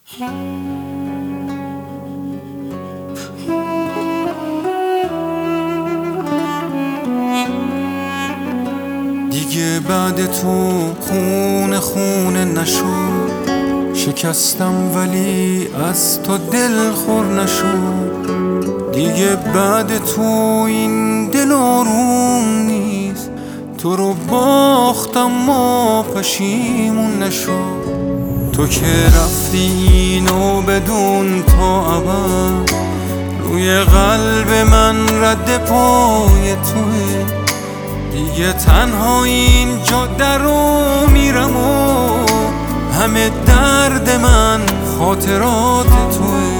دیگه بعد تو خونه نشد، شکستم ولی از تو دل خور نشد. دیگه بعد تو این دل آروم نیست، تو رو باختم ما پشیمون نشد. تو که رفتی اینو بدون تا ابد، روی قلب من رد پای توه. دیگه تنها اینجا در رو میرم و همه درد من خاطرات توه.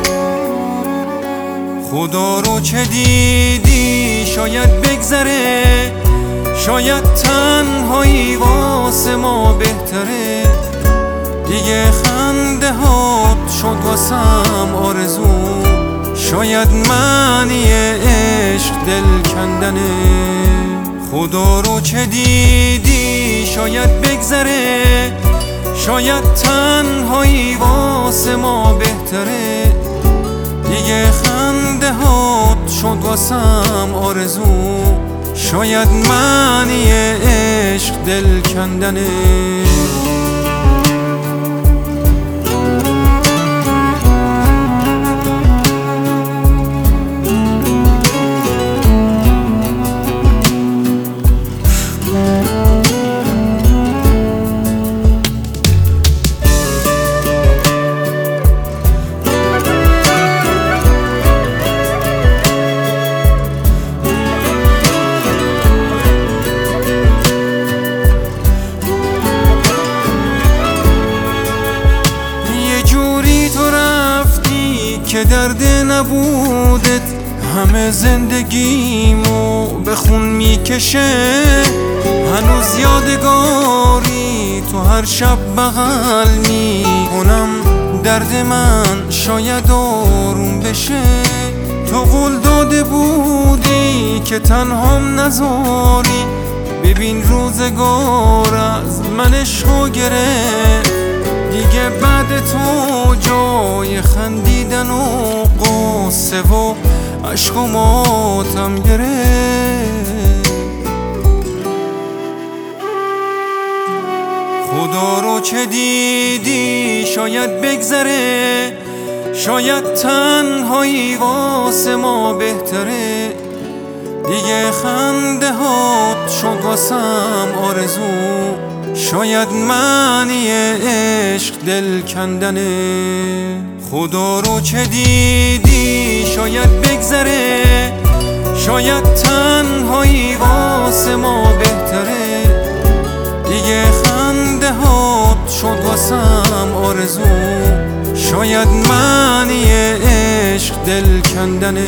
خدا رو چه دیدی شاید بگذره، شاید تنهایی واسه ما بهتره. دیگه خنده هات شد واسم آرزو، شاید معنی عشق دل کندنه. خدا رو چه دیدی شاید بگذره، شاید تنهایی واسه ما بهتره. دیگه خنده هات شد واسم آرزو، شاید معنی عشق دل کندنه. که درد نبودت همه زندگیمو به خون میکشه. هنوز یادگاری تو هر شب بغل میکنم، درد من شاید آروم بشه. تو قول داده بودی که تنهام نذاری، ببین روزگار از من عشقو گرفت. دیگه بعد تو جای خندیدن و قصه و عشق و ماتم گرفت. خدا رو چه دیدی شاید بگذره، شاید تنهایی واسه ما بهتره. دیگه خنده هات شد واسم آرزو، شاید معنی عشق دل کندنه. خدا رو چه دیدی شاید بگذره، شاید تنهایی واسه ما بهتره. دیگه خنده هات شد واسم آرزو، شاید معنی عشق دل کندنه.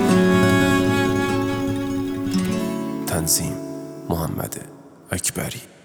تنظیم محمد اکبری.